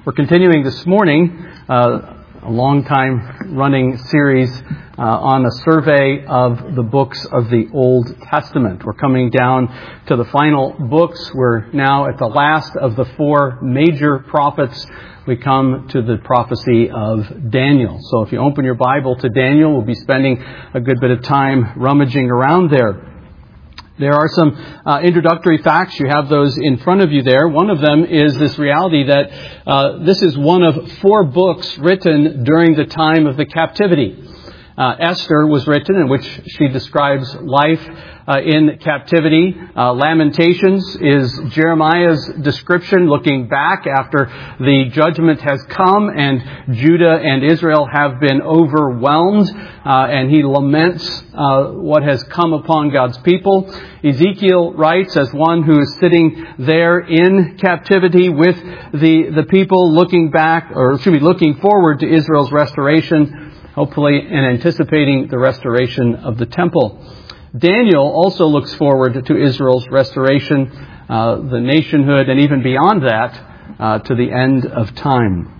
We're continuing this morning a long time running series on a survey of the books of the Old Testament. We're coming down to the final books. We're now at the last of the four major prophets. We come to the prophecy of Daniel. So if you open your Bible to Daniel, we'll be spending a good bit of time rummaging around there. There are some introductory facts. You have those in front of you there. One of them is this reality that this is one of four books written during the time of the captivity. Esther was written, in which she describes life in captivity. Lamentations is Jeremiah's description looking back after the judgment has come and Judah and Israel have been overwhelmed, and he laments what has come upon God's people. Ezekiel writes as one who is sitting there in captivity with the people looking forward to Israel's restoration, hopefully in anticipating the restoration of the temple. Daniel also looks forward to Israel's restoration, the nationhood, and even beyond that, to the end of time.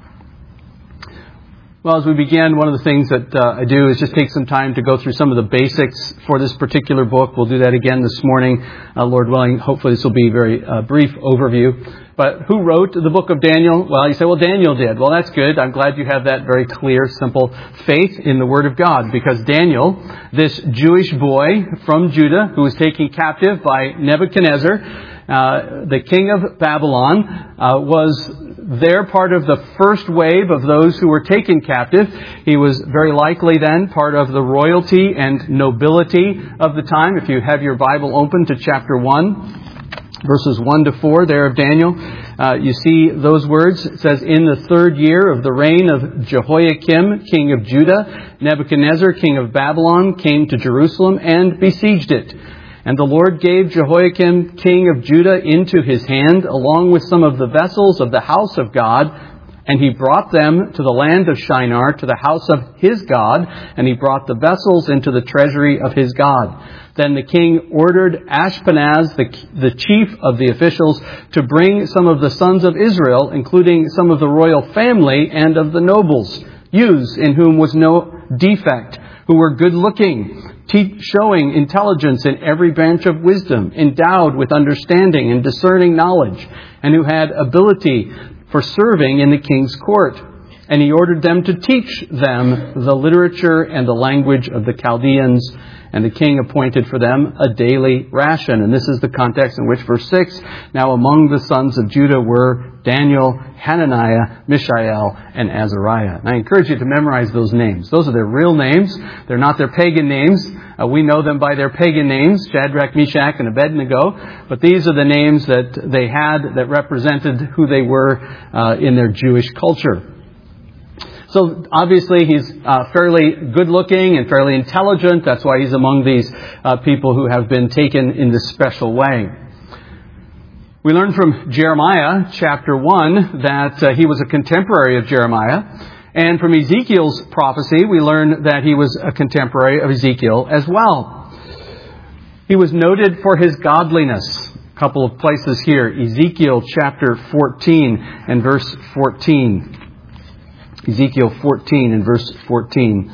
Well, as we begin, one of the things that I do is just take some time to go through some of the basics for this particular book. We'll do that again this morning, Lord willing. Hopefully this will be a very brief overview. But who wrote the book of Daniel? Well, you say, well, Daniel did. Well, that's good. I'm glad you have that very clear, simple faith in the Word of God. Because Daniel, this Jewish boy from Judah who was taken captive by Nebuchadnezzar, the king of Babylon, was there part of the first wave of those who were taken captive. He was very likely then part of the royalty and nobility of the time. If you have your Bible open to chapter 1. Verses 1 to 4 there of Daniel, you see those words. It says, in the third year of the reign of Jehoiakim, king of Judah, Nebuchadnezzar, king of Babylon, came to Jerusalem and besieged it. And the Lord gave Jehoiakim, king of Judah, into his hand, along with some of the vessels of the house of God. And he brought them to the land of Shinar, to the house of his God, and he brought the vessels into the treasury of his God. Then the king ordered Ashpenaz, the chief of the officials, to bring some of the sons of Israel, including some of the royal family and of the nobles, youths in whom was no defect, who were good-looking, showing intelligence in every branch of wisdom, endowed with understanding and discerning knowledge, and who had ability for serving in the king's court. And he ordered them to teach them the literature and the language of the Chaldeans. And the king appointed for them a daily ration. And this is the context in which verse 6, now among the sons of Judah were Daniel, Hananiah, Mishael, and Azariah. And I encourage you to memorize those names. Those are their real names. They're not their pagan names. We know them by their pagan names, Shadrach, Meshach, and Abednego. But these are the names that they had that represented who they were in their Jewish culture. So obviously he's fairly good-looking and fairly intelligent. That's why he's among these people who have been taken in this special way. We learn from Jeremiah chapter 1 that he was a contemporary of Jeremiah. And from Ezekiel's prophecy, we learn that he was a contemporary of Ezekiel as well. He was noted for his godliness. A couple of places here. Ezekiel chapter 14 and verse 14. Ezekiel 14 and verse 14.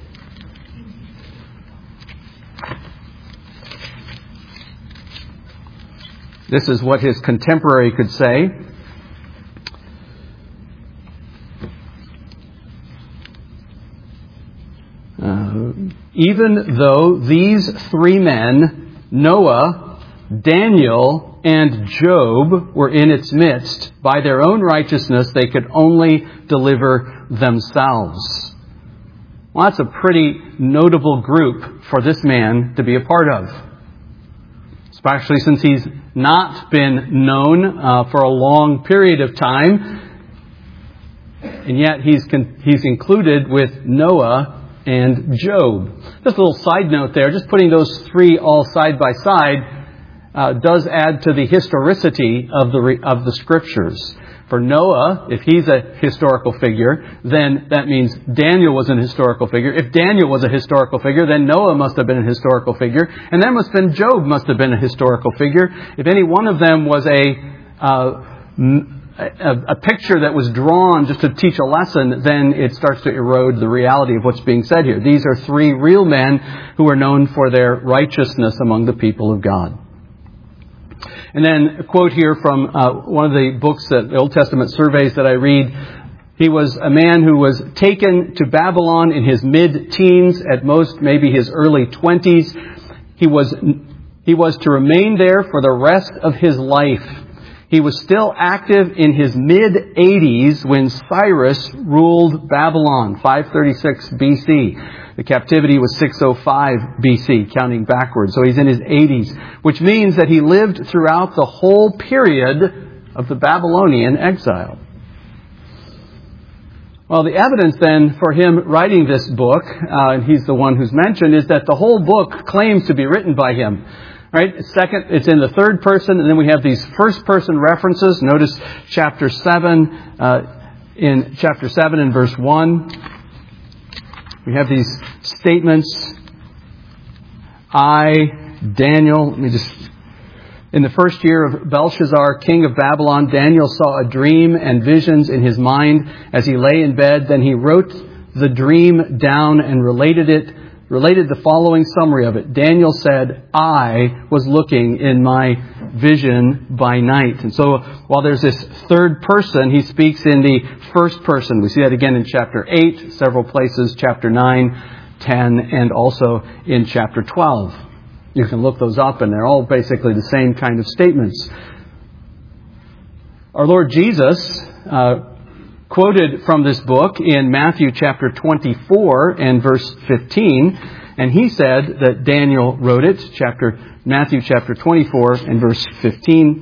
This is what his contemporary could say. Even though these three men, Noah, Daniel, and Job, were in its midst, by their own righteousness they could only deliver themselves. Well, that's a pretty notable group for this man to be a part of. Especially since he's not been known for a long period of time. And yet he's included with Noah and Job. Just a little side note there, just putting those three all side by side does add to the historicity of the Scriptures. For Noah, if he's a historical figure, then that means Daniel was an historical figure. If Daniel was a historical figure, then Noah must have been a historical figure. And then Job must have been a historical figure. If any one of them was a picture that was drawn just to teach a lesson, then it starts to erode the reality of what's being said here. These are three real men who are known for their righteousness among the people of God. And then a quote here from one of the books, the Old Testament surveys that I read. He was a man who was taken to Babylon in his mid-teens, at most maybe his early 20s. He was to remain there for the rest of his life. He was still active in his mid-80s when Cyrus ruled Babylon, 536 BC. The captivity was 605 BC, counting backwards. So he's in his 80s, which means that he lived throughout the whole period of the Babylonian exile. Well, the evidence then for him writing this book, and he's the one who's mentioned, is that the whole book claims to be written by him. Right? Second, it's in the third person, and then we have these first-person references. Notice chapter 7, in chapter 7 and verse 1. We have these statements. Daniel, in the first year of Belshazzar, king of Babylon, Daniel saw a dream and visions in his mind as he lay in bed. Then he wrote the dream down and related the following summary of it. Daniel said, I was looking in my vision by night. And so while there's this third person, he speaks in the first person. We see that again in chapter 8, several places, chapter 9, 10, and also in chapter 12. You can look those up, and they're all basically the same kind of statements. Our Lord Jesus quoted from this book in Matthew chapter 24 and verse 15, and he said that Daniel wrote it, Matthew chapter 24 and verse 15.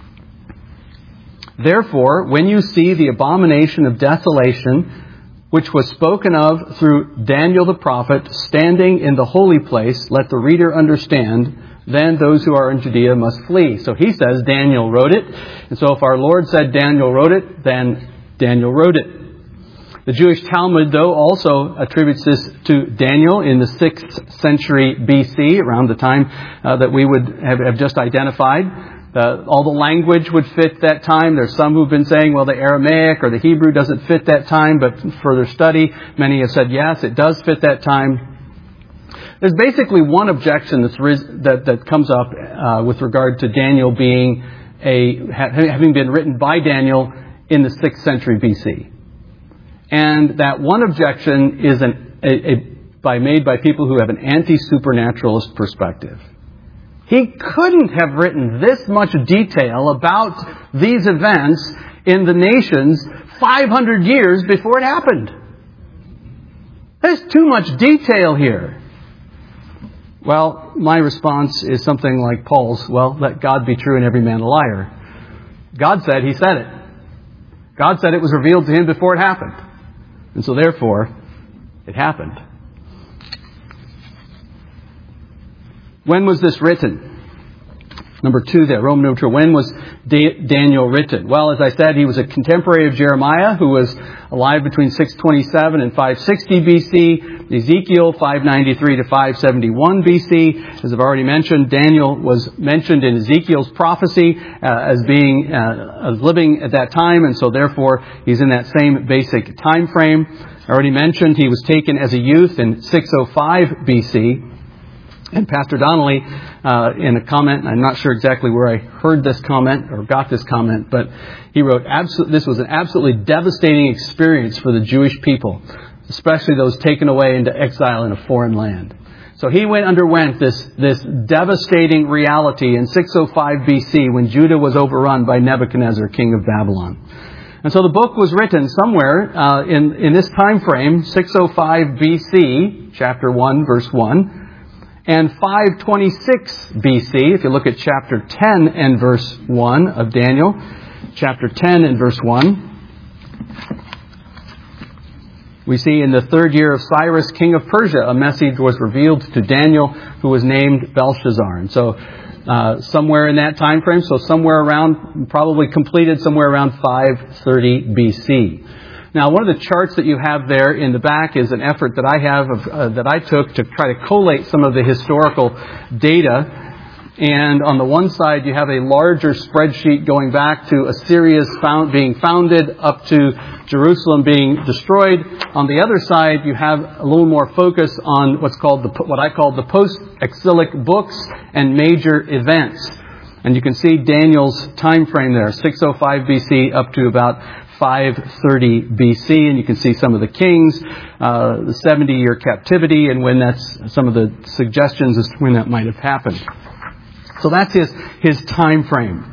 Therefore, when you see the abomination of desolation, which was spoken of through Daniel the prophet, standing in the holy place, let the reader understand, then those who are in Judea must flee. So he says Daniel wrote it, and so if our Lord said Daniel wrote it, then Daniel wrote it. The Jewish Talmud, though, also attributes this to Daniel in the 6th century BC, around the time that we would have just identified. All the language would fit that time. There's some who've been saying, well, the Aramaic or the Hebrew doesn't fit that time, but further study, many have said, yes, it does fit that time. There's basically one objection that comes up with regard to Daniel being having been written by Daniel in the 6th century BC. And that one objection is made by people who have an anti-supernaturalist perspective. He couldn't have written this much detail about these events in the nations 500 years before it happened. There's too much detail here. Well, my response is something like Paul's, well, let God be true and every man a liar. God said he said it. God said it was revealed to him before it happened. And so therefore, it happened. When was this written? Number 2 there, Roman number 2. When was Daniel written? Well, as I said, he was a contemporary of Jeremiah, who was alive between 627 and 560 BC. Ezekiel, 593 to 571 BC. As I've already mentioned, Daniel was mentioned in Ezekiel's prophecy as being living at that time, and so therefore he's in that same basic time frame. I already mentioned he was taken as a youth in 605 BC. And Pastor Donnelly, in a comment, I'm not sure exactly where I heard this comment or got this comment, but he wrote, this was an absolutely devastating experience for the Jewish people, especially those taken away into exile in a foreign land. So he underwent this devastating reality in 605 BC when Judah was overrun by Nebuchadnezzar, king of Babylon. And so the book was written somewhere in this time frame, 605 BC, chapter 1, verse 1, and 526 BC, if you look at chapter 10 and verse 1 of Daniel, chapter 10 and verse 1, we see in the 3rd year of Cyrus, king of Persia, a message was revealed to Daniel, who was named Belshazzar. And so somewhere in that time frame, so somewhere around, probably completed somewhere around 530 BC. Now, one of the charts that you have there in the back is an effort that I have that I took to try to collate some of the historical data And on the one side, you have a larger spreadsheet going back to Assyria being founded up to Jerusalem being destroyed. On the other side, you have a little more focus on what I call the post-exilic books and major events. And you can see Daniel's time frame there, 605 BC up to about 530 BC, and you can see some of the kings, the 70-year captivity, and when that's some of the suggestions as to when that might have happened. So that's his time frame.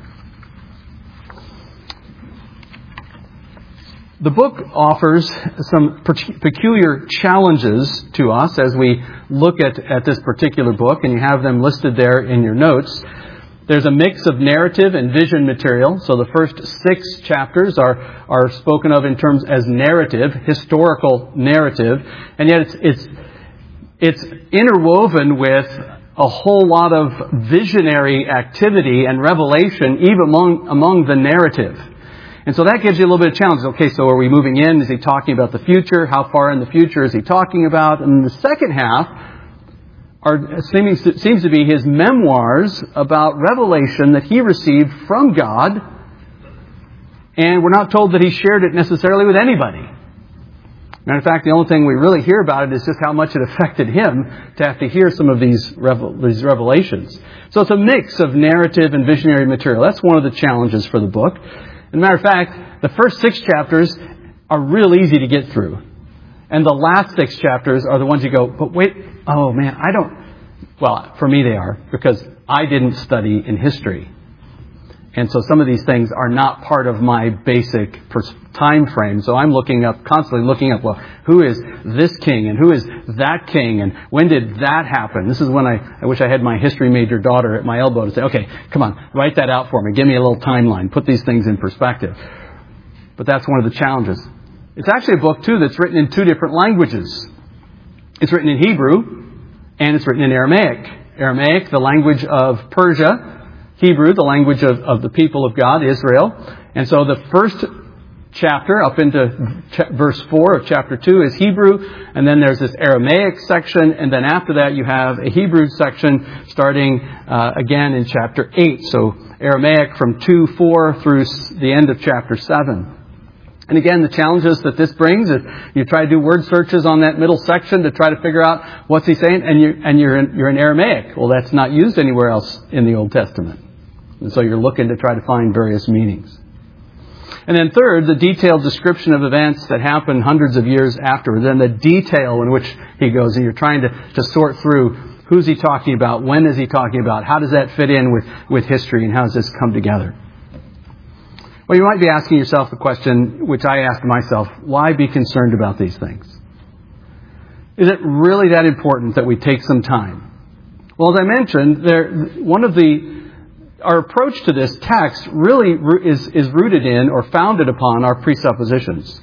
The book offers some peculiar challenges to us as we look at this particular book, and you have them listed there in your notes. There's a mix of narrative and vision material. So the first 6 chapters are spoken of in terms as narrative, historical narrative, and yet it's interwoven with a whole lot of visionary activity and revelation even among the narrative. And so that gives you a little bit of challenge. Okay, so are we moving in? Is he talking about the future? How far in the future is he talking about? And the second half seems to be his memoirs about revelation that he received from God. And we're not told that he shared it necessarily with anybody. Matter of fact, the only thing we really hear about it is just how much it affected him to have to hear some of these revelations. So it's a mix of narrative and visionary material. That's one of the challenges for the book. As a matter of fact, the first 6 chapters are real easy to get through. And the last 6 chapters are the ones you go, but wait, oh man, well, for me they are, because I didn't study in history. And so some of these things are not part of my basic time frame. So I'm constantly looking up, well, who is this king and who is that king and when did that happen? This is when I wish I had my history major daughter at my elbow to say, okay, come on, write that out for me. Give me a little timeline. Put these things in perspective. But that's one of the challenges. It's actually a book, too, that's written in 2 different languages. It's written in Hebrew and it's written in Aramaic. Aramaic, the language of Persia. Hebrew, the language of the people of God, Israel. And so the first chapter, up into verse 4 of chapter 2, is Hebrew. And then there's this Aramaic section. And then after that, you have a Hebrew section starting again in chapter 8. So Aramaic from 2:4 through the end of chapter 7. And again, the challenges that this brings is you try to do word searches on that middle section to try to figure out what's he saying, and you're in Aramaic. Well, that's not used anywhere else in the Old Testament. And so you're looking to try to find various meanings. And then third, the detailed description of events that happen hundreds of years afterwards, and the detail in which he goes, and you're trying to sort through who's he talking about, when is he talking about, how does that fit in with history, and how does this come together? Well, you might be asking yourself the question, which I asked myself, why be concerned about these things? Is it really that important that we take some time? Well, as I mentioned, our approach to this text really is rooted in or founded upon our presuppositions.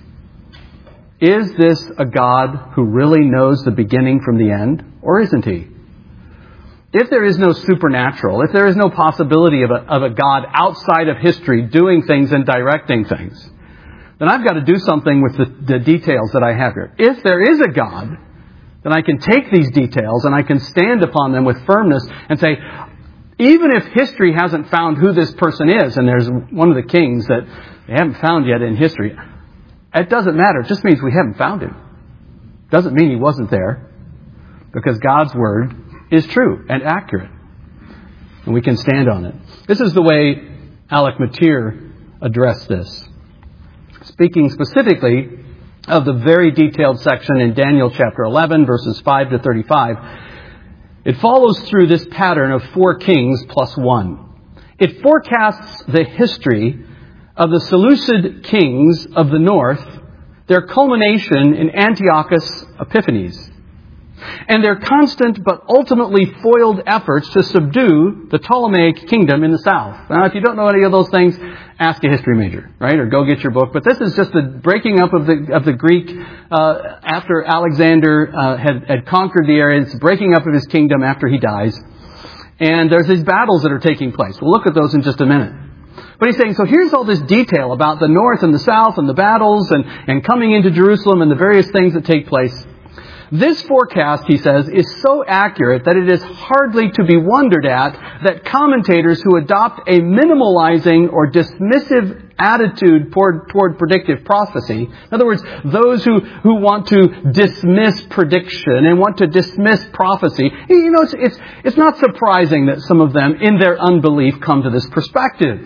Is this a God who really knows the beginning from the end, or isn't he? If there is no supernatural, if there is no possibility of a God outside of history doing things and directing things, then I've got to do something with the details that I have here. If there is a God, then I can take these details and I can stand upon them with firmness and say, even if history hasn't found who this person is, and there's one of the kings that they haven't found yet in history, it doesn't matter. It just means we haven't found him. It doesn't mean he wasn't there, because God's word is true and accurate. And we can stand on it. This is the way Alec Motyer addressed this. Speaking specifically of the very detailed section in Daniel chapter 11, verses 5 to 35, it follows through this pattern of 4 kings plus 1. It forecasts the history of the Seleucid kings of the north, their culmination in Antiochus Epiphanes, and their constant but ultimately foiled efforts to subdue the Ptolemaic kingdom in the south. Now, if you don't know any of those things, ask a history major, right? Or go get your book. But this is just the breaking up of the Greek after Alexander had conquered the area. It's breaking up of his kingdom after he dies. And there's these battles that are taking place. We'll look at those in just a minute. But he's saying, so here's all this detail about the north and the south and the battles and coming into Jerusalem and the various things that take place. This forecast, he says, is so accurate that it is hardly to be wondered at that commentators who adopt a minimalizing or dismissive attitude toward predictive prophecy, in other words, those who want to dismiss prediction and want to dismiss prophecy, it's not surprising that some of them, in their unbelief, come to this perspective.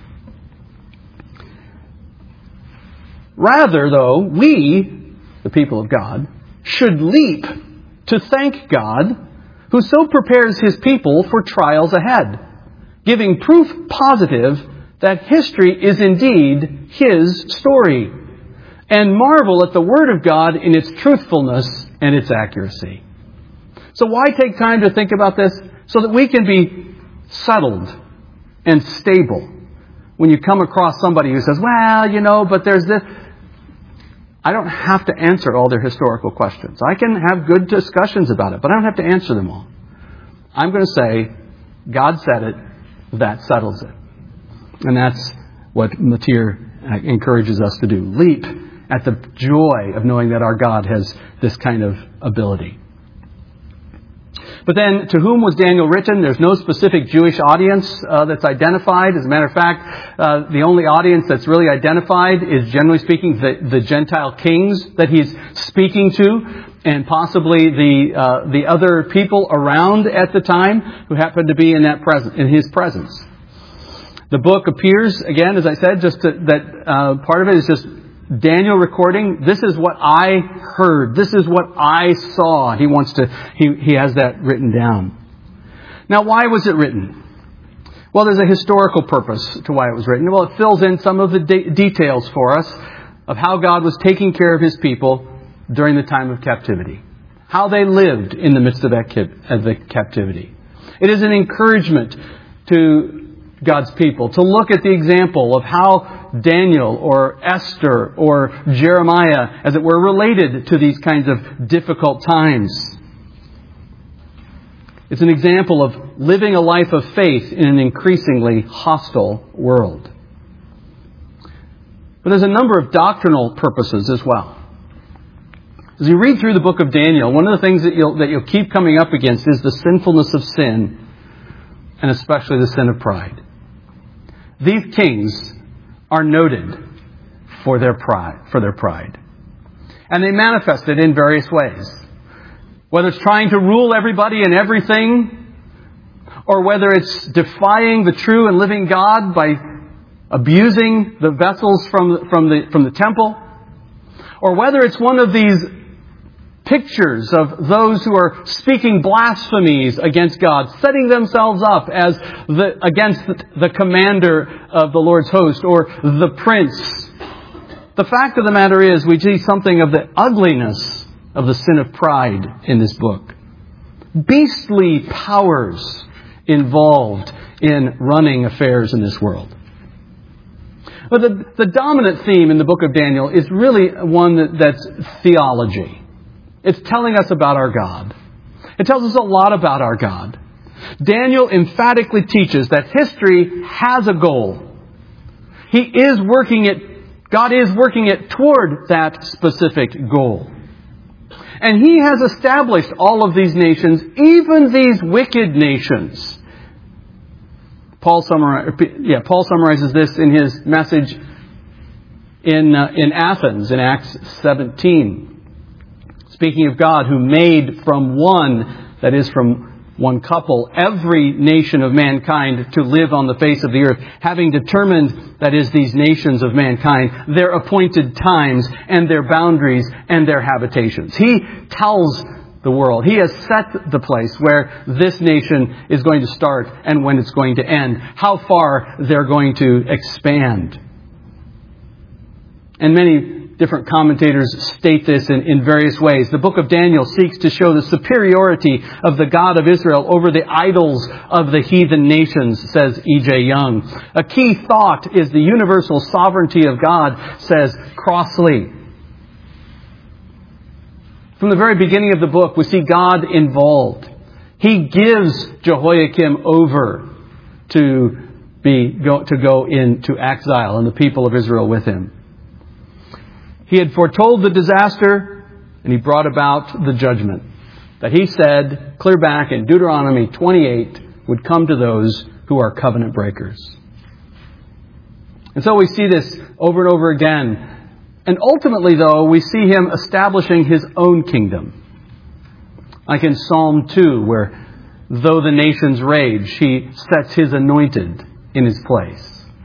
Rather, though, we, the people of God, should leap to thank God, who so prepares His people for trials ahead, giving proof positive that history is indeed His story, and marvel at the Word of God in its truthfulness and its accuracy. So why take time to think about this? So that we can be settled and stable. When you come across somebody who says, but there's this... I don't have to answer all their historical questions. I can have good discussions about it, but I don't have to answer them all. I'm going to say, God said it, that settles it. And that's what Motyer encourages us to do. Leap at the joy of knowing that our God has this kind of ability. But then, to whom was Daniel written? There's no specific Jewish audience that's identified. As a matter of fact, the only audience that's really identified is, generally speaking, the Gentile kings that he's speaking to, and possibly the other people around at the time who happened to be in his presence. The book appears, again, as I said, part of it is just Daniel recording, this is what I heard. This is what I saw. He has that written down. Now, why was it written? Well, there's a historical purpose to why it was written. Well, it fills in some of the details for us of how God was taking care of His people during the time of captivity. How they lived in the midst of the captivity. It is an encouragement to God's people to look at the example of how Daniel or Esther or Jeremiah, as it were, related to these kinds of difficult times. It's an example of living a life of faith in an increasingly hostile world. But there's a number of doctrinal purposes as well. As you read through the book of Daniel, one of the things that you'll keep coming up against is the sinfulness of sin, and especially the sin of pride. These kings are noted for their pride. And they manifest it in various ways. Whether it's trying to rule everybody and everything, or whether it's defying the true and living God by abusing the vessels from the temple, or whether it's one of these pictures of those who are speaking blasphemies against God, setting themselves up as against the commander of the Lord's host or the prince. The fact of the matter is, we see something of the ugliness of the sin of pride in this book. Beastly powers involved in running affairs in this world. But the dominant theme in the book of Daniel is really one that's theology. It's telling us about our God. It tells us a lot about our God. Daniel emphatically teaches that history has a goal. God is working it toward that specific goal. And He has established all of these nations, even these wicked nations. Paul summarizes this in his message in Athens in Acts 17. Speaking of God who made from one, that is from one couple, every nation of mankind to live on the face of the earth, having determined, that is, these nations of mankind, their appointed times and their boundaries and their habitations. He tells the world. He has set the place where this nation is going to start and when it's going to end, how far they're going to expand. And many different commentators state this in various ways. The book of Daniel seeks to show the superiority of the God of Israel over the idols of the heathen nations, says E.J. Young. A key thought is the universal sovereignty of God, says Crossley. From the very beginning of the book, we see God involved. He gives Jehoiakim over to go into exile, and the people of Israel with him. He had foretold the disaster And He brought about the judgment that He said, clear back in Deuteronomy 28, would come to those who are covenant breakers. And so we see this over and over again. And ultimately, though, we see Him establishing His own kingdom. Like in Psalm 2, where though the nations rage, He sets His anointed in His place.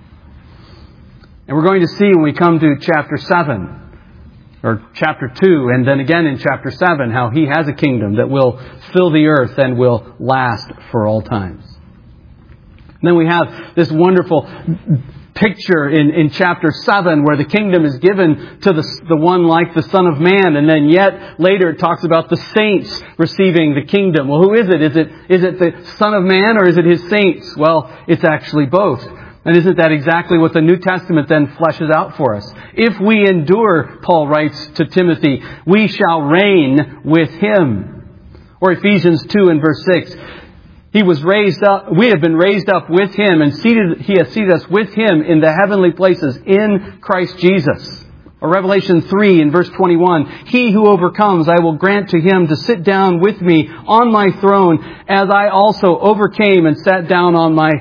And we're going to see when we come to chapter 7, or chapter 2, and then again in chapter 7, how He has a kingdom that will fill the earth and will last for all times. And then we have this wonderful picture in chapter 7 where the kingdom is given to the one like the Son of Man, and then yet later it talks about the saints receiving the kingdom. Well, who is it? Is it the Son of Man or is it His saints? Well, it's actually both. And isn't that exactly what the New Testament then fleshes out for us? If we endure, Paul writes to Timothy, we shall reign with Him. Or Ephesians 2 and verse 6. He was raised up, we have been raised up with Him, and He has seated us with Him in the heavenly places in Christ Jesus. Or Revelation 3 in verse 21, He who overcomes, I will grant to him to sit down with me on my throne, as I also overcame and sat down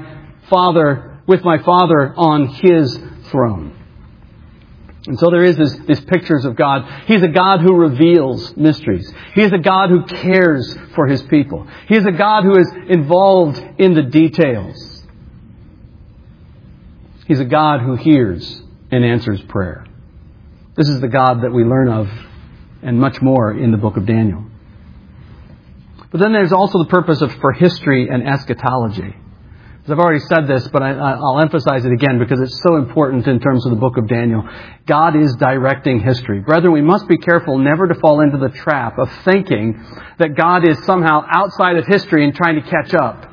with my Father on His throne. And so there is these pictures of God. He's a God who reveals mysteries. He is a God who cares for His people. He is a God who is involved in the details. He's a God who hears and answers prayer. This is the God that we learn of and much more in the book of Daniel. But then there's also the purpose for history and eschatology. I've already said this, but I'll emphasize it again because it's so important in terms of the book of Daniel. God is directing history. Brethren, we must be careful never to fall into the trap of thinking that God is somehow outside of history and trying to catch up.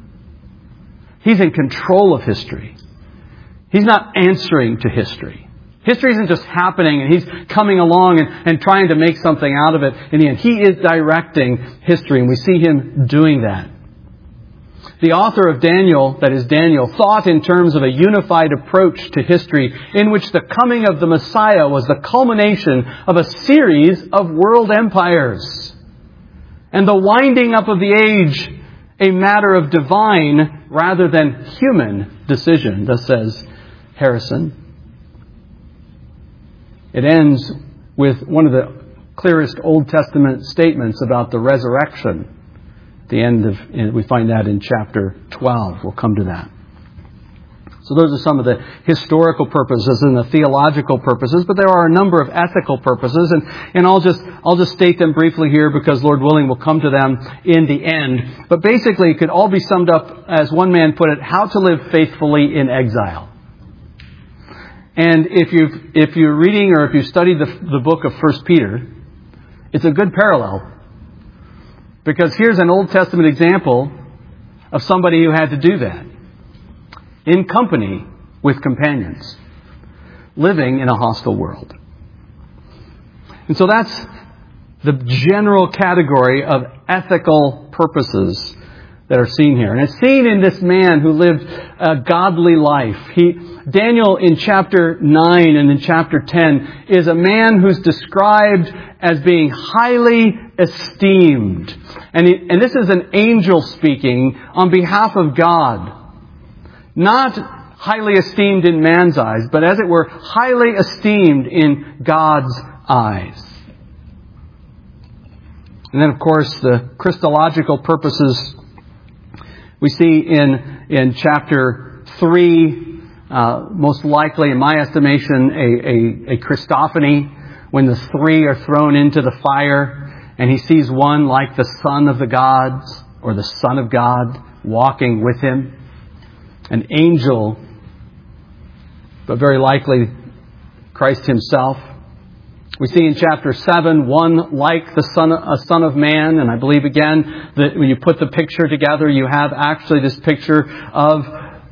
He's in control of history. He's not answering to history. History isn't just happening and He's coming along and trying to make something out of it. In the end, He is directing history, and we see Him doing that. The author of Daniel, that is Daniel, thought in terms of a unified approach to history in which the coming of the Messiah was the culmination of a series of world empires. And the winding up of the age, a matter of divine rather than human decision, thus says Harrison. It ends with one of the clearest Old Testament statements about the resurrection. We find that in chapter 12. We'll come to that. So those are some of the historical purposes and the theological purposes, but there are a number of ethical purposes, and I'll just state them briefly here because Lord willing we'll come to them in the end. But basically it could all be summed up, as one man put it, how to live faithfully in exile. And if you're reading or if you studied the book of 1 Peter, it's a good parallel. Because here's an Old Testament example of somebody who had to do that. In company with companions. Living in a hostile world. And so that's the general category of ethical purposes that are seen here. And it's seen in this man who lived a godly life. Daniel in chapter 9 and in chapter 10 is a man who's described as being highly esteemed. And this is an angel speaking on behalf of God. Not highly esteemed in man's eyes, but as it were, highly esteemed in God's eyes. And then, of course, the Christological purposes we see in chapter 3, most likely, in my estimation, a Christophany, when the three are thrown into the fire, and he sees one like the Son of the gods, or the Son of God, walking with him. An angel, but very likely Christ Himself. We see in chapter 7, one like a son of man. And I believe again that when you put the picture together, you have actually this picture of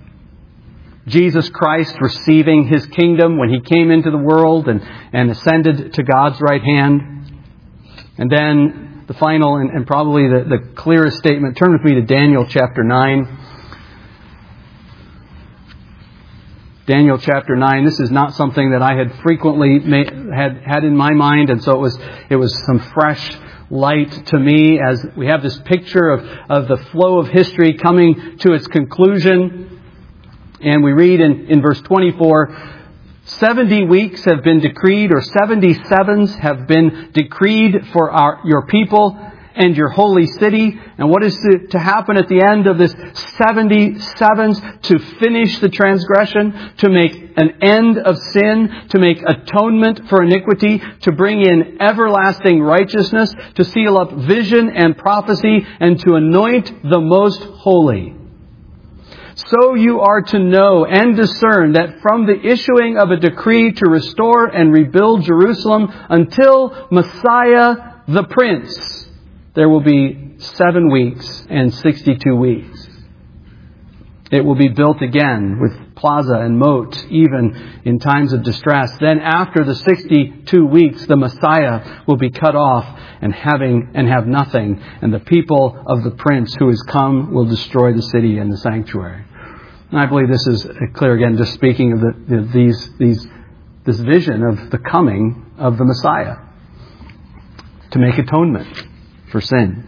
Jesus Christ receiving His kingdom when He came into the world and ascended to God's right hand. And then the final and probably the clearest statement, turn with me to Daniel chapter 9. Daniel chapter 9. This is not something that I had frequently had in my mind, and so it was some fresh light to me as we have this picture of the flow of history coming to its conclusion. And we read in verse 24, 70 weeks have been decreed, or 77s have been decreed for your people and your holy city. And what is to happen at the end of this 77s? To finish the transgression, to make an end of sin, to make atonement for iniquity, to bring in everlasting righteousness, to seal up vision and prophecy, and to anoint the most holy. So you are to know and discern that from the issuing of a decree to restore and rebuild Jerusalem until Messiah the Prince, there will be 7 weeks and 62 weeks. It will be built again with plaza and moat, even in times of distress. Then after the 62 weeks, the Messiah will be cut off and have nothing. And the people of the Prince who is come will destroy the city and the sanctuary. And I believe this is clear again, just speaking of this vision of the coming of the Messiah to make atonement for sin.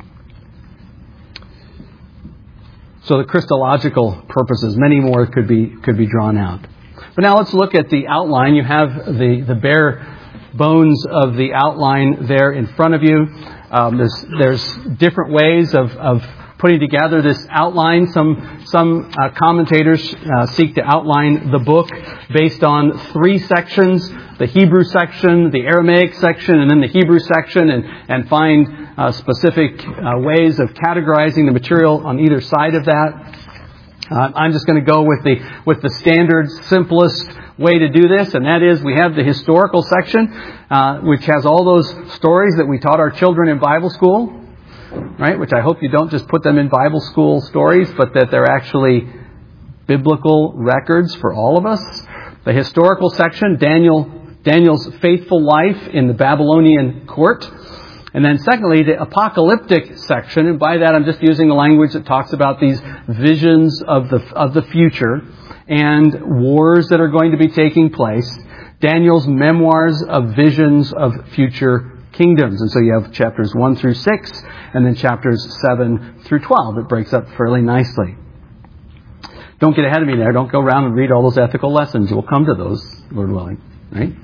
So the Christological purposes, many more could be drawn out. But now let's look at the outline. You have the bare bones of the outline there in front of you. There's different ways of putting together this outline. Some commentators seek to outline the book based on 3 sections: the Hebrew section, the Aramaic section, and then the Hebrew section, and find specific ways of categorizing the material on either side of that. I'm just going to go with the standard, simplest way to do this, and that is we have the historical section, which has all those stories that we taught our children in Bible school, right? Which I hope you don't just put them in Bible school stories, but that they're actually biblical records for all of us. The historical section, Daniel's faithful life in the Babylonian court. And then secondly, the apocalyptic section, and by that I'm just using the language that talks about these visions of the future and wars that are going to be taking place. Daniel's memoirs of visions of future kingdoms. And so you have chapters 1 through 6, and then chapters 7 through 12. It breaks up fairly nicely. Don't get ahead of me there. Don't go around and read all those ethical lessons. We'll come to those, Lord willing. Right?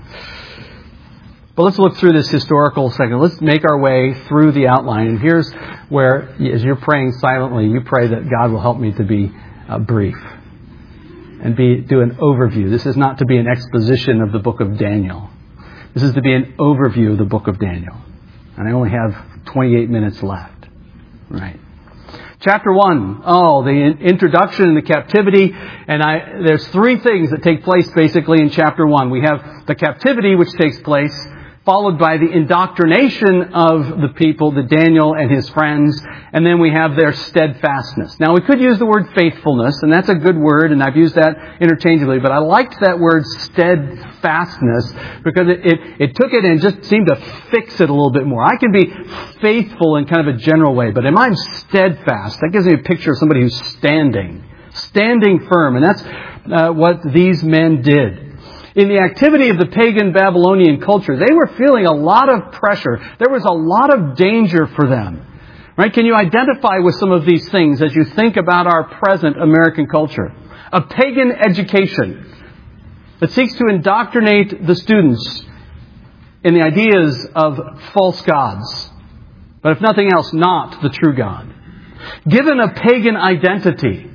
But let's look through this historical section. Let's make our way through the outline. And here's where, as you're praying silently, you pray that God will help me to be brief and do an overview. This is not to be an exposition of the book of Daniel. This is to be an overview of the book of Daniel. And I only have 28 minutes left. Right. Chapter 1. The introduction and the captivity. And there's 3 things that take place basically in chapter 1. We have the captivity, which takes place, followed by the indoctrination of the people, the Daniel and his friends, and then we have their steadfastness. Now, we could use the word faithfulness, and that's a good word, and I've used that interchangeably, but I liked that word steadfastness because it took it and just seemed to fix it a little bit more. I can be faithful in kind of a general way, but am I steadfast? That gives me a picture of somebody who's standing firm, and that's what these men did. In the activity of the pagan Babylonian culture, they were feeling a lot of pressure. There was a lot of danger for them. Right? Can you identify with some of these things as you think about our present American culture? A pagan education that seeks to indoctrinate the students in the ideas of false gods, but if nothing else, not the true God. Given a pagan identity,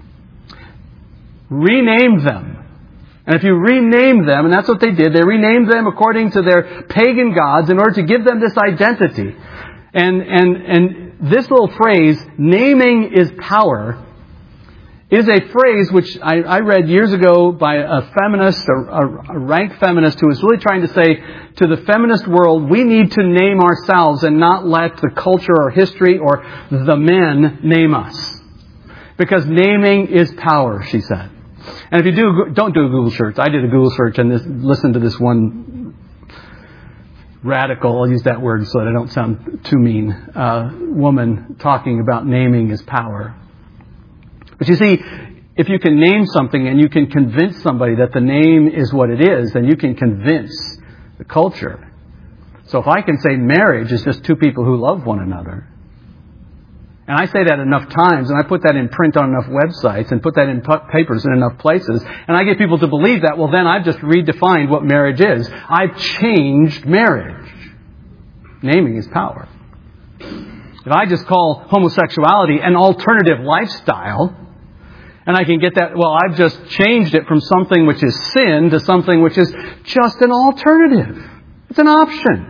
rename them. And if you rename them, and that's what they did, they renamed them according to their pagan gods in order to give them this identity. And this little phrase, naming is power, is a phrase which I read years ago by a feminist, a rank feminist, who was really trying to say to the feminist world, we need to name ourselves and not let the culture or history or the men name us. Because naming is power, she said. And if you don't do a Google search. I did a Google search and listened to this one radical, I'll use that word so that I don't sound too mean, woman talking about naming is power. But you see, if you can name something and you can convince somebody that the name is what it is, then you can convince the culture. So if I can say marriage is just two people who love one another, and I say that enough times, and I put that in print on enough websites, and put that in papers in enough places, and I get people to believe that, well then I've just redefined what marriage is. I've changed marriage. Naming is power. If I just call homosexuality an alternative lifestyle, and I can get that, well, I've just changed it from something which is sin to something which is just an alternative. It's an option.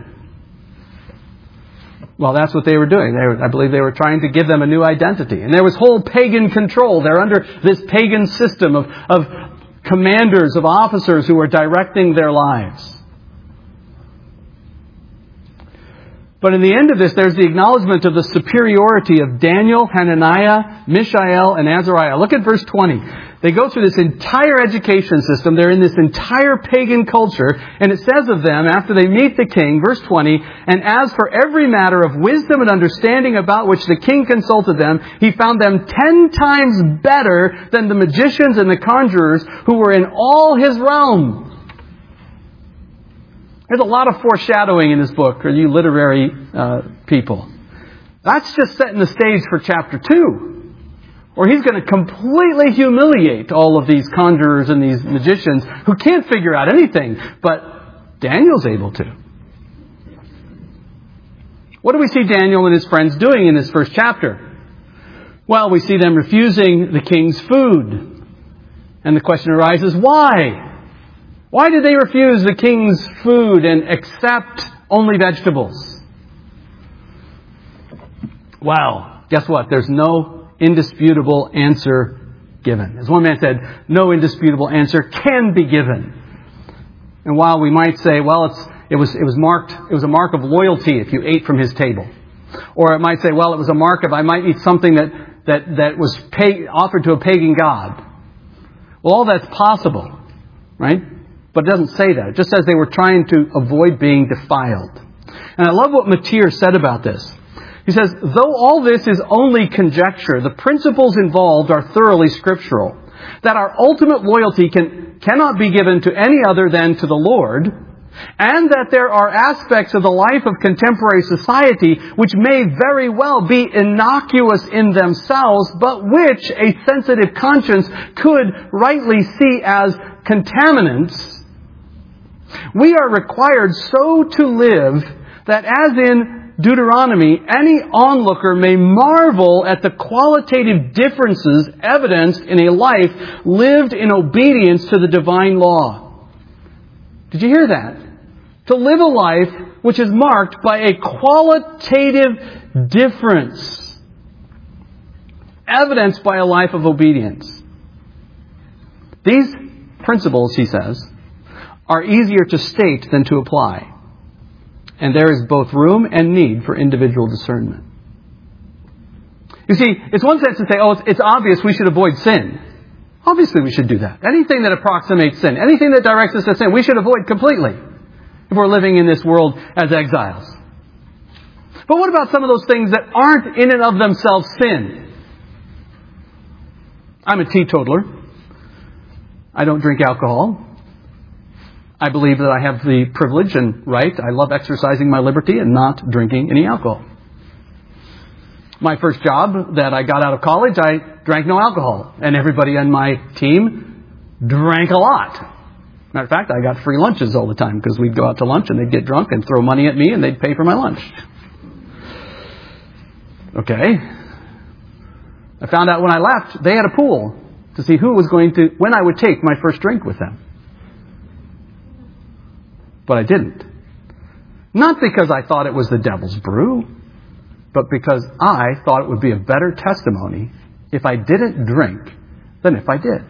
Well, that's what they were doing. I believe they were trying to give them a new identity. And there was whole pagan control. They're under this pagan system of commanders, of officers who were directing their lives. But in the end of this, there's the acknowledgement of the superiority of Daniel, Hananiah, Mishael, and Azariah. Look at verse 20. They go through this entire education system. They're in this entire pagan culture. And it says of them, after they meet the king, verse 20, "And as for every matter of wisdom and understanding about which the king consulted them, he found them 10 times better than the magicians and the conjurers who were in all his realm." There's a lot of foreshadowing in this book, for you literary people. That's just setting the stage for chapter 2. Or he's going to completely humiliate all of these conjurers and these magicians who can't figure out anything, but Daniel's able to. What do we see Daniel and his friends doing in this first chapter? Well, we see them refusing the king's food. And the question arises, why? Why did they refuse the king's food and accept only vegetables? Well, guess what? There's no indisputable answer given. As one man said, no indisputable answer can be given. And while we might say, well, it was a mark of loyalty if you ate from his table. Or it might say, well, it was a mark of I might eat something that was offered to a pagan god. Well, all that's possible, right? But it doesn't say that. It just says they were trying to avoid being defiled. And I love what Matir said about this. He says, though all this is only conjecture, the principles involved are thoroughly scriptural. That our ultimate loyalty cannot be given to any other than to the Lord, and that there are aspects of the life of contemporary society which may very well be innocuous in themselves, but which a sensitive conscience could rightly see as contaminants. We are required so to live that, as in Deuteronomy, any onlooker may marvel at the qualitative differences evidenced in a life lived in obedience to the divine law. Did you hear that? To live a life which is marked by a qualitative difference, evidenced by a life of obedience. These principles, he says, are easier to state than to apply. And there is both room and need for individual discernment. You see, it's one sense to say, it's obvious we should avoid sin. Obviously we should do that. Anything that approximates sin, anything that directs us to sin, we should avoid completely if we're living in this world as exiles. But what about some of those things that aren't in and of themselves sin? I'm a teetotaler. I don't drink alcohol. I believe that I have the privilege and right. I love exercising my liberty and not drinking any alcohol. My first job that I got out of college, I drank no alcohol. And everybody on my team drank a lot. Matter of fact, I got free lunches all the time because we'd go out to lunch and they'd get drunk and throw money at me and they'd pay for my lunch. Okay. I found out when I left, they had a pool to see when I would take my first drink with them. But I didn't. Not because I thought it was the devil's brew, but because I thought it would be a better testimony if I didn't drink than if I did.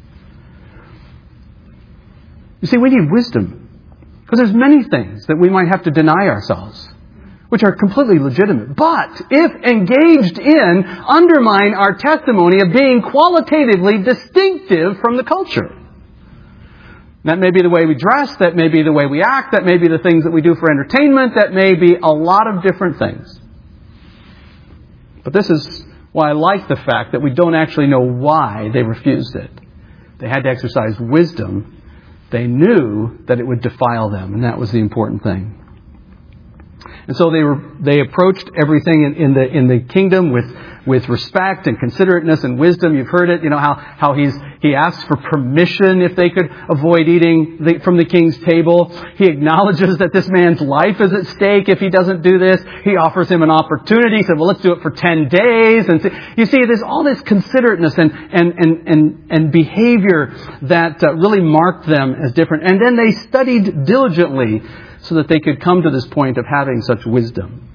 You see, we need wisdom. Because there's many things that we might have to deny ourselves, which are completely legitimate. But if engaged in, undermine our testimony of being qualitatively distinctive from the culture. That may be the way we dress, that may be the way we act, that may be the things that we do for entertainment, that may be a lot of different things. But this is Well, I like the fact that we don't actually know why they refused it. They had to exercise wisdom. They knew that it would defile them, and that was the important thing. And so they approached everything in the kingdom with respect and considerateness and wisdom. You've heard it, how he asks for permission if they could avoid eating from the king's table. He acknowledges that this man's life is at stake if he doesn't do this. He offers him an opportunity. He said, well, let's do it for 10 days. And you see, there's all this considerateness and behavior that really marked them as different. And then they studied diligently so that they could come to this point of having such wisdom.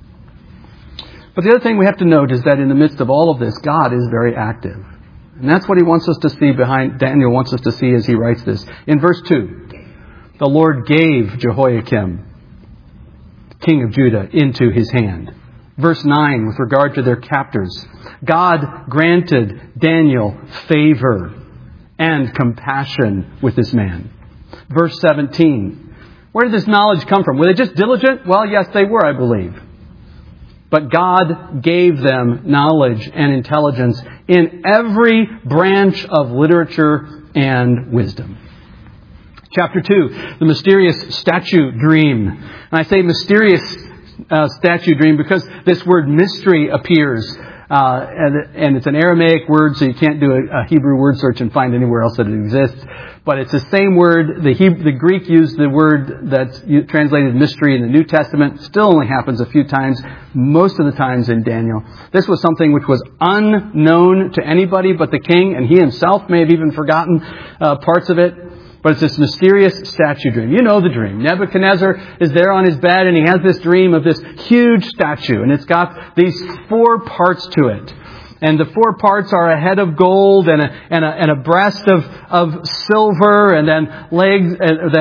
But the other thing we have to note is that in the midst of all of this, God is very active. And that's what he wants us to see Daniel wants us to see as he writes this. In verse 2, the Lord gave Jehoiakim, king of Judah, into his hand. Verse 9, with regard to their captors, God granted Daniel favor and compassion with this man. Verse 17, where did this knowledge come from? Were they just diligent? Well, yes, they were, I believe. But God gave them knowledge and intelligence in every branch of literature and wisdom. Chapter 2, the mysterious statue dream. And I say mysterious statue dream because this word mystery appears. And it's an Aramaic word, so you can't do a Hebrew word search and find anywhere else that it exists. But it's the same word. The Greek used the word that's translated mystery in the New Testament. Still only happens a few times, most of the times in Daniel. This was something which was unknown to anybody but the king, and he himself may have even forgotten parts of it. But it's this mysterious statue dream. You know the dream. Nebuchadnezzar is there on his bed and he has this dream of this huge statue. And it's got these 4 parts to it. And the 4 parts are a head of gold and a breast of silver and then legs,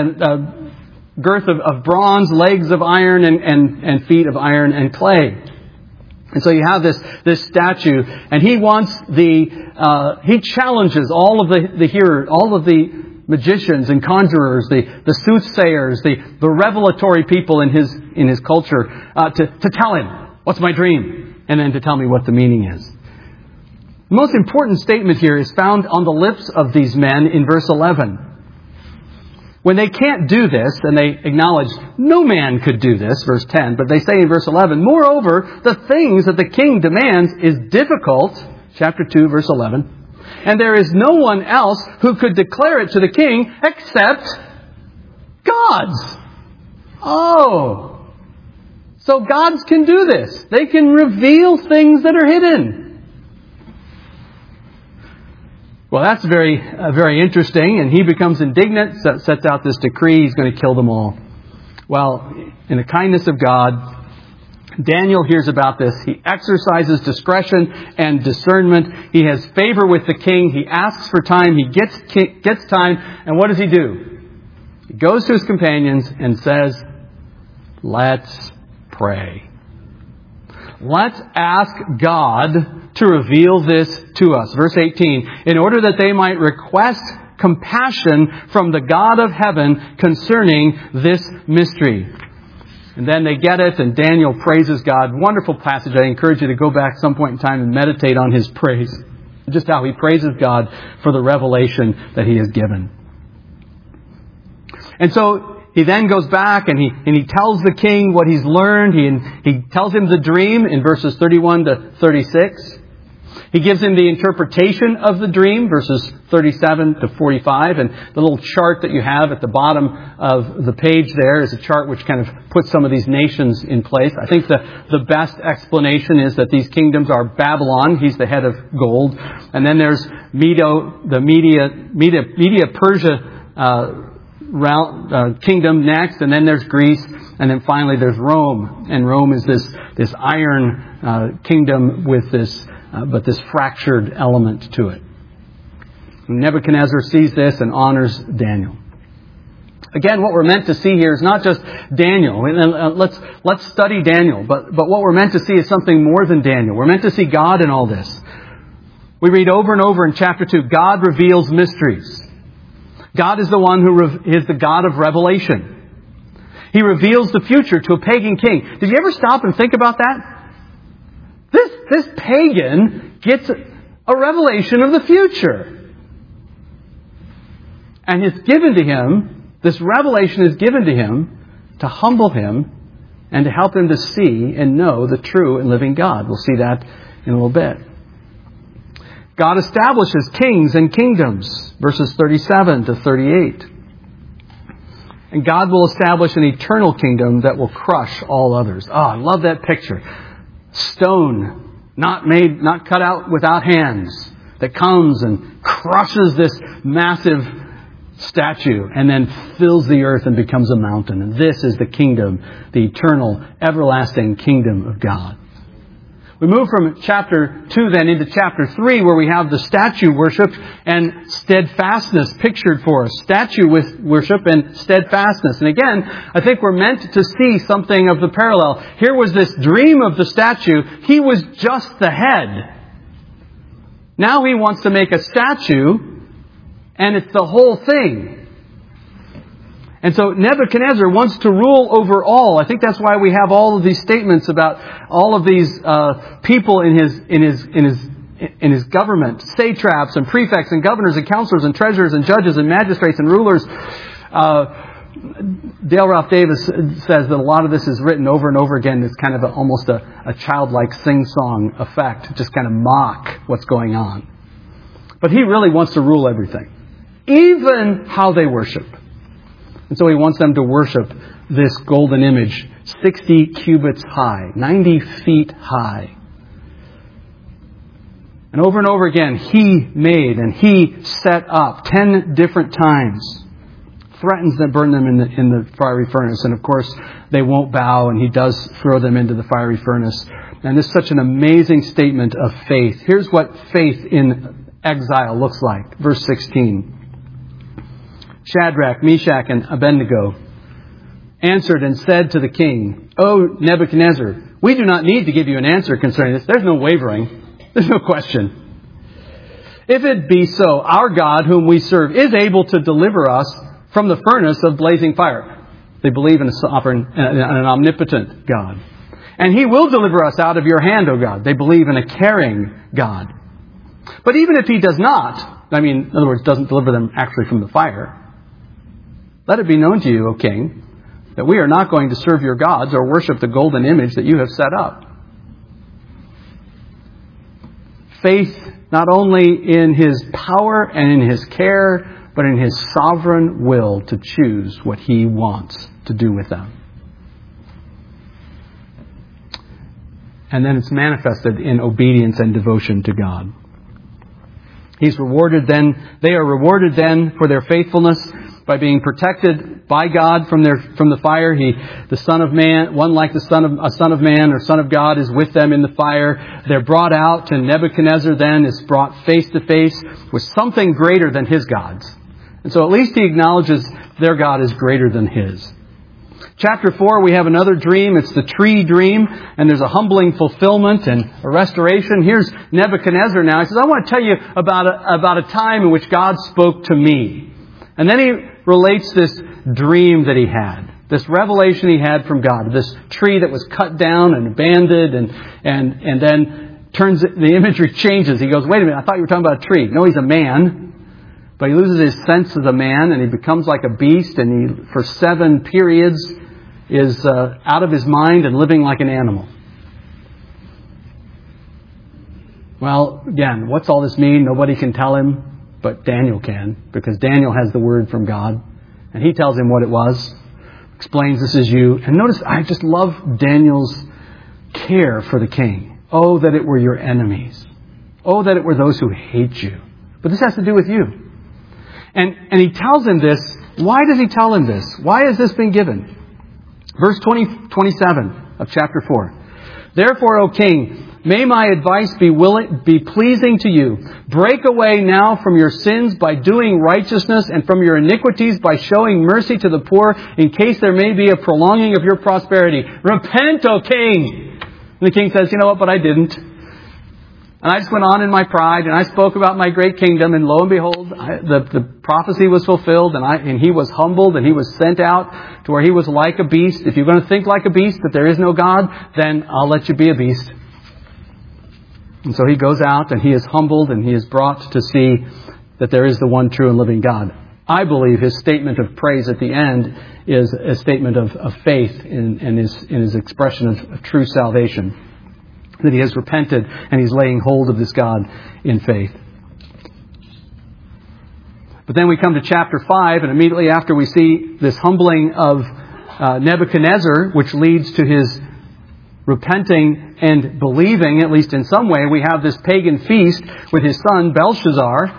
girth of bronze, legs of iron and feet of iron and clay. And so you have this statue, and he wants he challenges all of the hearers, all of the magicians and conjurers, the soothsayers, the revelatory people in his culture, to tell him, what's my dream? And then to tell me what the meaning is. The most important statement here is found on the lips of these men in verse 11. When they can't do this, and they acknowledge no man could do this, verse 10, but they say in verse 11, moreover, the things that the king demands is difficult, chapter 2, verse 11, and there is no one else who could declare it to the king except gods. Oh. So gods can do this. They can reveal things that are hidden. Well, that's very interesting. And he becomes indignant, sets out this decree. He's going to kill them all. Well, in the kindness of God, Daniel hears about this. He exercises discretion and discernment. He has favor with the king. He asks for time. He gets time. And what does he do? He goes to his companions and says, let's pray. Let's ask God to reveal this to us. Verse 18, in order that they might request compassion from the God of heaven concerning this mystery. And then they get it, and Daniel praises God. Wonderful passage. I encourage you to go back some point in time and meditate on his praise. Just how he praises God for the revelation that he has given. And so he then goes back and he tells the king what he's learned. He tells him the dream in verses 31 to 36. He gives him the interpretation of the dream, verses 37 to 45. And the little chart that you have at the bottom of the page there is a chart which kind of puts some of these nations in place. I think the best explanation is that these kingdoms are Babylon. He's the head of gold. And then there's Media-Persia kingdom next. And then there's Greece. And then finally there's Rome. And Rome is this iron kingdom with this fractured element to it. Nebuchadnezzar sees this and honors Daniel. Again, what we're meant to see here is not just Daniel. Let's study Daniel, but what we're meant to see is something more than Daniel. We're meant to see God in all this. We read over and over in chapter 2, God reveals mysteries. God is the one who is the God of revelation. He reveals the future to a pagan king. Did you ever stop and think about that? this pagan gets a revelation of the future. And it's given to him, this revelation is given to him to humble him and to help him to see and know the true and living God. We'll see that in a little bit. God establishes kings and kingdoms, verses 37 to 38. And God will establish an eternal kingdom that will crush all others. Oh, I love that picture. Stone, not cut out without hands, that comes and crushes this massive statue and then fills the earth and becomes a mountain. And this is the kingdom, the eternal, everlasting kingdom of God. We move from chapter 2 then into chapter 3, where we have the statue worship and steadfastness pictured for us. Statue with worship and steadfastness. And again, I think we're meant to see something of the parallel. Here was this dream of the statue. He was just the head. Now he wants to make a statue, and it's the whole thing. And so Nebuchadnezzar wants to rule over all. I think that's why we have all of these statements about all of these people in his government, satraps and prefects and governors and counselors and treasurers and judges and magistrates and rulers. Dale Ralph Davis says that a lot of this is written over and over again. It's kind of almost a childlike sing-song effect, just kind of mock what's going on. But he really wants to rule everything, even how they worship. And so he wants them to worship this golden image, 60 cubits high, 90 feet high. And over again, he made and he set up 10 different times. Threatens to burn them in the fiery furnace. And of course, they won't bow, and he does throw them into the fiery furnace. And this is such an amazing statement of faith. Here's what faith in exile looks like. Verse 16. Shadrach, Meshach, and Abednego answered and said to the king, O Nebuchadnezzar, we do not need to give you an answer concerning this. There's no wavering. There's no question. If it be so, our God, whom we serve, is able to deliver us from the furnace of blazing fire. They believe in an omnipotent God. And he will deliver us out of your hand, O God. They believe in a caring God. But even if he does not, in other words, doesn't deliver them actually from the fire, let it be known to you, O king, that we are not going to serve your gods or worship the golden image that you have set up. Faith not only in his power and in his care, but in his sovereign will to choose what he wants to do with them. And then it's manifested in obedience and devotion to God. They are rewarded then for their faithfulness by being protected by God from the fire. The Son of Man, one like a Son of Man or Son of God, is with them in the fire. They're brought out, and Nebuchadnezzar then is brought face to face with something greater than his gods. And so at least he acknowledges their God is greater than his. Chapter 4, we have another dream. It's the tree dream, and there's a humbling fulfillment and a restoration. Here's Nebuchadnezzar now. He says, I want to tell you about a time in which God spoke to me. And then he relates this dream that he had, this revelation he had from God, this tree that was cut down and abandoned, and then the imagery changes. He goes, wait a minute, I thought you were talking about a tree. No, he's a man, but he loses his sense as a man, and he becomes like a beast, and he, for 7 periods, is out of his mind and living like an animal. Well, again, what's all this mean? Nobody can tell him. But Daniel can, because Daniel has the word from God. And he tells him what it was. Explains this is you. And notice, I just love Daniel's care for the king. Oh, that it were your enemies. Oh, that it were those who hate you. But this has to do with you. And he tells him this. Why does he tell him this? Why has this been given? Verse 27 of chapter 4. Therefore, O king, may my advice be pleasing to you. Break away now from your sins by doing righteousness, and from your iniquities by showing mercy to the poor, in case there may be a prolonging of your prosperity. Repent, O king! And the king says, you know what, but I didn't. And I just went on in my pride, and I spoke about my great kingdom, and lo and behold, the prophecy was fulfilled, and he was humbled, and he was sent out to where he was like a beast. If you're going to think like a beast, that there is no God, then I'll let you be a beast. And so he goes out and he is humbled and he is brought to see that there is the one true and living God. I believe his statement of praise at the end is a statement of faith in his expression of true salvation. That he has repented and he's laying hold of this God in faith. But then we come to chapter 5, and immediately after we see this humbling of Nebuchadnezzar, which leads to his repenting and believing, at least in some way. We have this pagan feast with his son Belshazzar.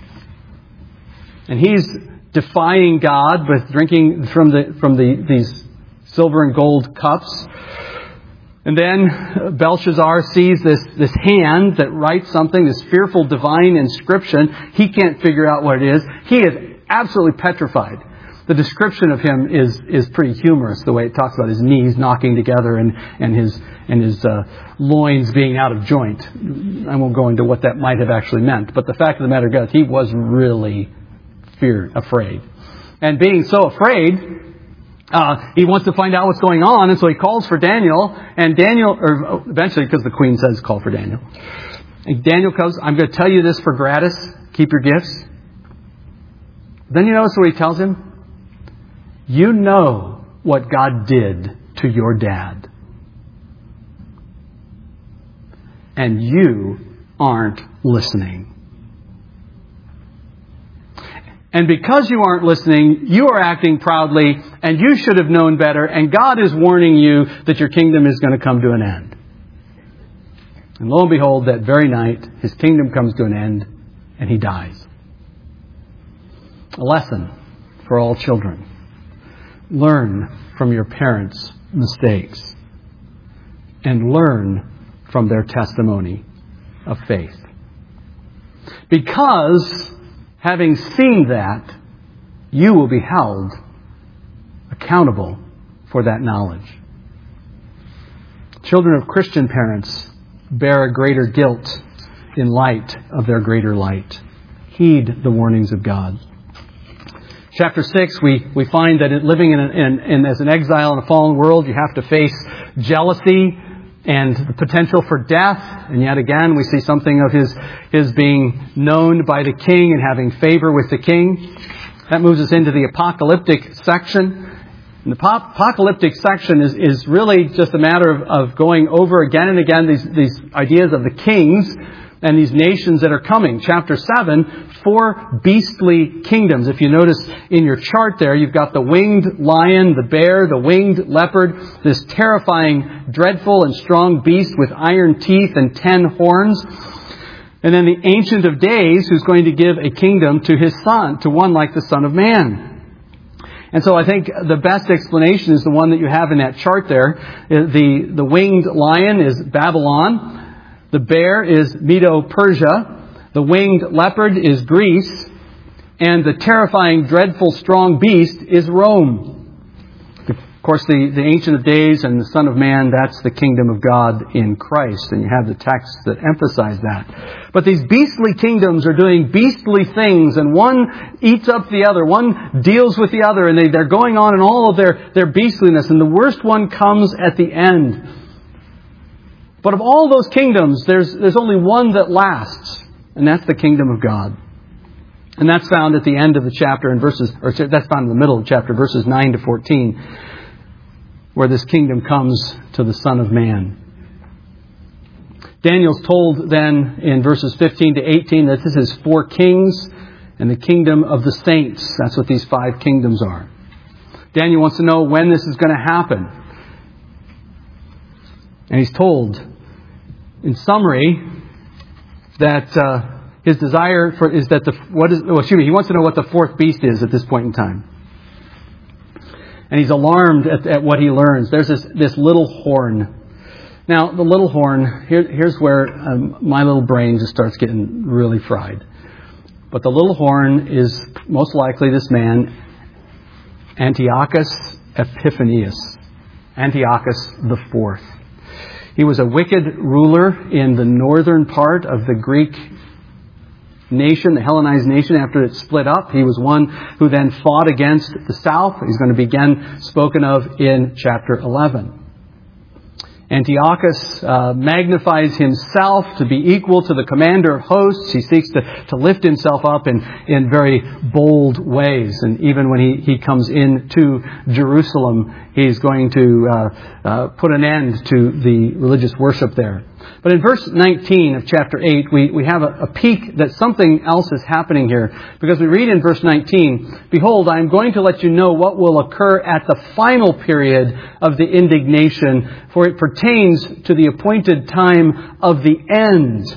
And he's defying God with drinking from these silver and gold cups. And then Belshazzar sees this hand that writes something, this fearful divine inscription. He can't figure out what it is. He is absolutely petrified. The description of him is pretty humorous, the way it talks about his knees knocking together and his loins being out of joint. I won't go into what that might have actually meant. But the fact of the matter is, he was really afraid. And being so afraid, he wants to find out what's going on, and so he calls for Daniel. And Daniel, or eventually, because the queen says call for Daniel. And Daniel comes, I'm going to tell you this for gratis. Keep your gifts. Then you notice what he tells him? You know what God did to your dad. And you aren't listening. And because you aren't listening, you are acting proudly, and you should have known better, and God is warning you that your kingdom is going to come to an end. And lo and behold, that very night, his kingdom comes to an end, and he dies. A lesson for all children. Learn from your parents' mistakes, and learn from their testimony of faith. Because, having seen that, you will be held accountable for that knowledge. Children of Christian parents bear a greater guilt in light of their greater light. Heed the warnings of God. Chapter 6, we find that living as an exile in a fallen world, you have to face jealousy and the potential for death. And yet again, we see something of his being known by the king and having favor with the king. That moves us into the apocalyptic section. And the apocalyptic section is really just a matter of going over again and again these ideas of the kings and these nations that are coming. Chapter 7, 4 beastly kingdoms. If you notice in your chart there, you've got the winged lion, the bear, the winged leopard, this terrifying, dreadful and strong beast with iron teeth and 10 horns. And then the Ancient of Days, who's going to give a kingdom to his son, to one like the Son of Man. And so I think the best explanation is the one that you have in that chart there. The winged lion is Babylon. The bear is Medo-Persia. The winged leopard is Greece. And the terrifying, dreadful, strong beast is Rome. Of course, the Ancient of Days and the Son of Man, that's the kingdom of God in Christ. And you have the texts that emphasize that. But these beastly kingdoms are doing beastly things, and one eats up the other. One deals with the other, and they're going on in all of their beastliness. And the worst one comes at the end. But of all those kingdoms, there's only one that lasts, and that's the kingdom of God. And that's found at the end of the chapter that's found in the middle of the chapter, verses 9 to 14, where this kingdom comes to the Son of Man. Daniel's told then in verses 15 to 18 that this is 4 kings and the kingdom of the saints. That's what these 5 kingdoms are. Daniel wants to know when this is going to happen. And he's told, in summary, that his desire is that he wants to know what the 4th beast is at this point in time. And he's alarmed at what he learns. There's this little horn. Now, the little horn, here's where my little brain just starts getting really fried. But the little horn is most likely this man, Antiochus Epiphanes. Antiochus the 4th. He was a wicked ruler in the northern part of the Greek nation, the Hellenized nation, after it split up. He was one who then fought against the south. He's going to be again spoken of in chapter 11. Antiochus magnifies himself to be equal to the commander of hosts. He seeks to lift himself up in very bold ways. And even when he comes into Jerusalem, he's going to put an end to the religious worship there. But in verse 19 of chapter 8, we have a peek that something else is happening here. Because we read in verse 19, "Behold, I am going to let you know what will occur at the final period of the indignation, for it pertains to the appointed time of the end."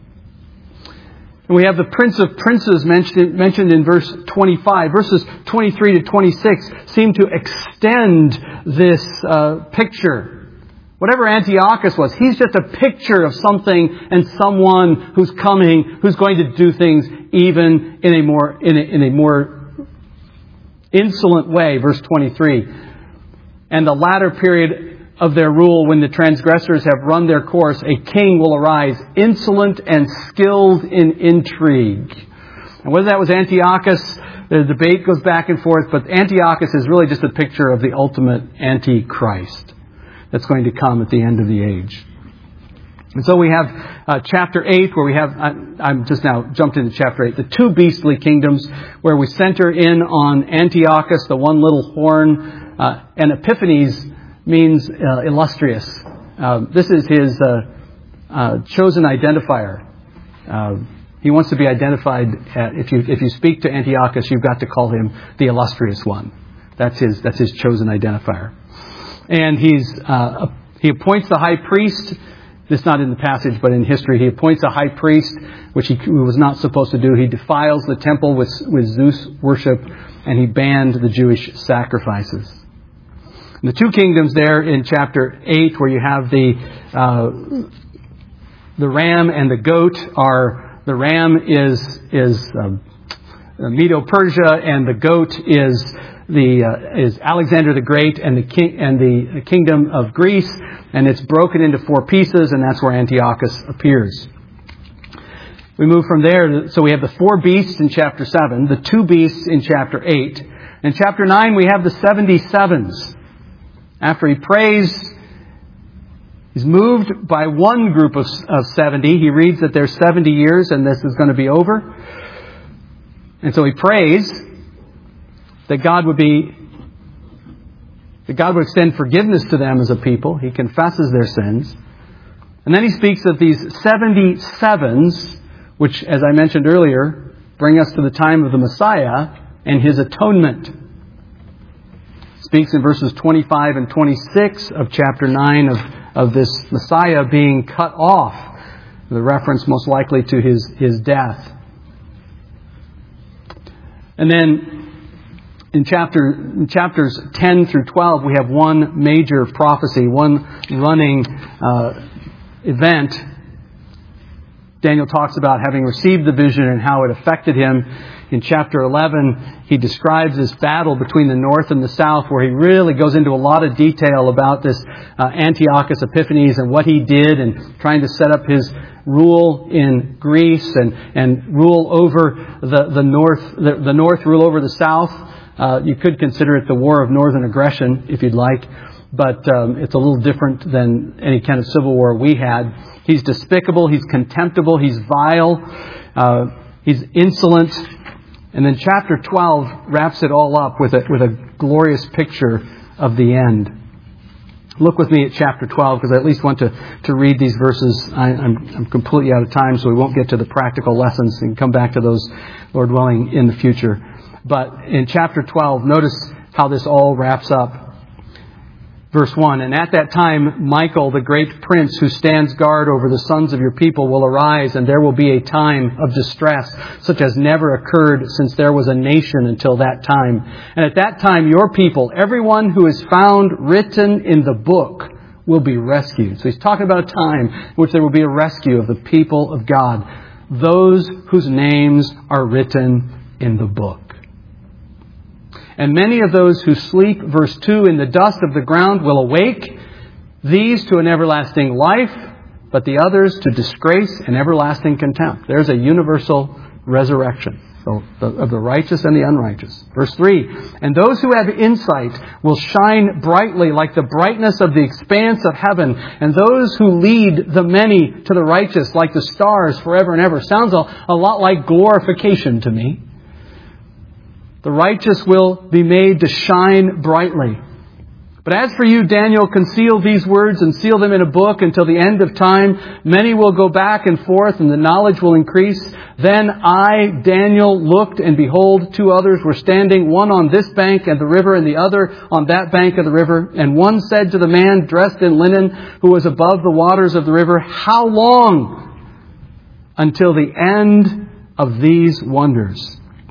And we have the Prince of Princes mentioned in verse 25. Verses 23 to 26 seem to extend this picture. Whatever Antiochus was, he's just a picture of something and someone who's coming, who's going to do things even in a more insolent way. Verse 23. "And the latter period of their rule, when the transgressors have run their course, a king will arise, insolent and skilled in intrigue." And whether that was Antiochus, the debate goes back and forth, but Antiochus is really just a picture of the ultimate Antichrist that's going to come at the end of the age. And so we have chapter 8, where we have, I'm just now jumped into chapter 8, the two beastly kingdoms, where we center in on Antiochus, the one little horn, and Epiphanes means illustrious. This is his chosen identifier. He wants to be identified. If you speak to Antiochus, you've got to call him the illustrious one. That's his chosen identifier. And he appoints the high priest. This is not in the passage, but in history. He appoints a high priest, which he was not supposed to do. He defiles the temple with Zeus worship, and he banned the Jewish sacrifices. And the two kingdoms there in chapter 8, where you have the ram and the goat, the ram is Medo-Persia, and the goat is Alexander the Great and the kingdom of Greece, and it's broken into four pieces, and that's where Antiochus appears. We move from there, so we have the four beasts in chapter 7, the two beasts in chapter 8. In chapter 9, we have the 77s. After he prays, he's moved by one group of 70. He reads that there's 70 years and this is going to be over. And so he prays that God would extend forgiveness to them as a people. He confesses their sins. And then he speaks of these 77s, which, as I mentioned earlier, bring us to the time of the Messiah and his atonement. Speaks in verses 25 and 26 of chapter 9 of this Messiah being cut off. The reference most likely to his death. And then in chapters 10 through 12, we have one major prophecy, one running event. Daniel talks about having received the vision and how it affected him. In chapter 11, he describes this battle between the north and the south, where he really goes into a lot of detail about this Antiochus Epiphanes and what he did, and trying to set up his rule in Greece and rule over the north rule over the south. You could consider it the war of northern aggression, if you'd like, but it's a little different than any kind of civil war we had. He's despicable, he's contemptible, he's vile, he's insolent. And then chapter 12 wraps it all up with a glorious picture of the end. Look with me at chapter 12, because I at least want to read these verses. I'm completely out of time, so we won't get to the practical lessons. We can come back to those, Lord willing, in the future. But in chapter 12, notice how this all wraps up. Verse 1, "And at that time, Michael, the great prince who stands guard over the sons of your people, will arise, and there will be a time of distress, such as never occurred since there was a nation until that time. And at that time, your people, everyone who is found written in the book, will be rescued." So he's talking about a time in which there will be a rescue of the people of God, those whose names are written in the book. "And many of those who sleep," verse 2, "in the dust of the ground will awake, these to an everlasting life, but the others to disgrace and everlasting contempt." There's a universal resurrection. of the righteous and the unrighteous. Verse 3, and those who have insight will shine brightly like the brightness of the expanse of heaven, and those who lead the many to the righteous like the stars forever and ever. Sounds a lot like glorification to me. The righteous will be made to shine brightly. But as for you, Daniel, conceal these words and seal them in a book until the end of time. Many will go back and forth, and the knowledge will increase. Then I, Daniel, looked, and behold, 2 others were standing, one on this bank of the river, and the other on that bank of the river. And one said to the man dressed in linen, who was above the waters of the river, how long until the end of these wonders?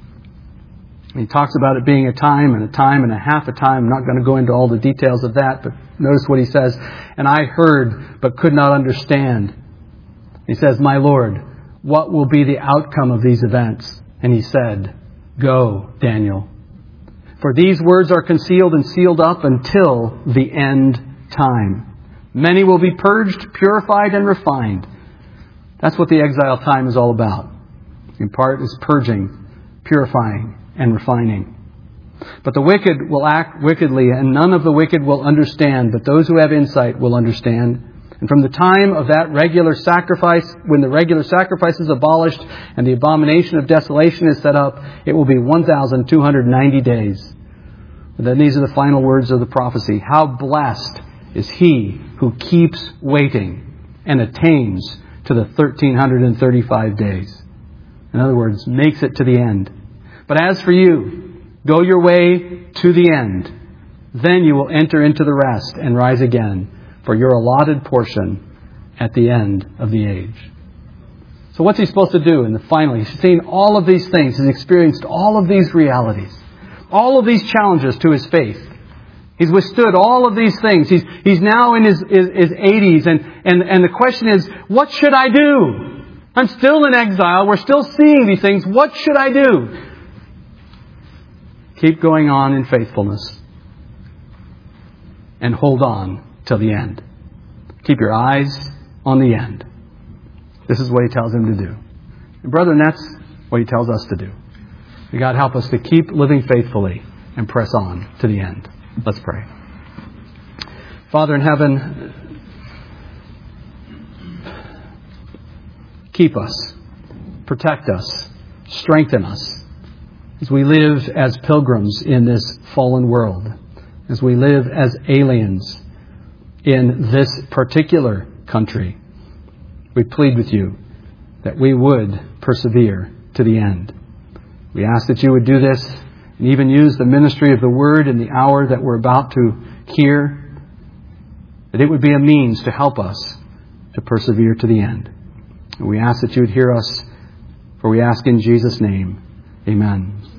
He talks about it being a time and a half a time. I'm not going to go into all the details of that, but notice what he says. And I heard, but could not understand. He says, my Lord, what will be the outcome of these events? And he said, go, Daniel. For these words are concealed and sealed up until the end time. Many will be purged, purified, and refined. That's what the exile time is all about. In part is purging, purifying, and refining. But the wicked will act wickedly, and none of the wicked will understand, but those who have insight will understand. And from the time of that regular sacrifice, when the regular sacrifice is abolished and the abomination of desolation is set up, it will be 1,290 days. And then these are the final words of the prophecy. How blessed is he who keeps waiting and attains to the 1,335 days. In other words, makes it to the end. But as for you, go your way to the end. Then you will enter into the rest and rise again for your allotted portion at the end of the age. So what's he supposed to do? And finally, he's seen all of these things. He's experienced all of these realities. All of these challenges to his faith. He's withstood all of these things. He's now in his 80s. And the question is, what should I do? I'm still in exile. We're still seeing these things. What should I do? Keep going on in faithfulness and hold on till the end. Keep your eyes on the end. This is what he tells him to do. And brethren, that's what he tells us to do. May God help us to keep living faithfully and press on to the end. Let's pray. Father in heaven, keep us, protect us, strengthen us, as we live as pilgrims in this fallen world, as we live as aliens in this particular country. We plead with you that we would persevere to the end. We ask that you would do this and even use the ministry of the Word in the hour that we're about to hear, that it would be a means to help us to persevere to the end. And we ask that you would hear us, for we ask in Jesus' name. Amen.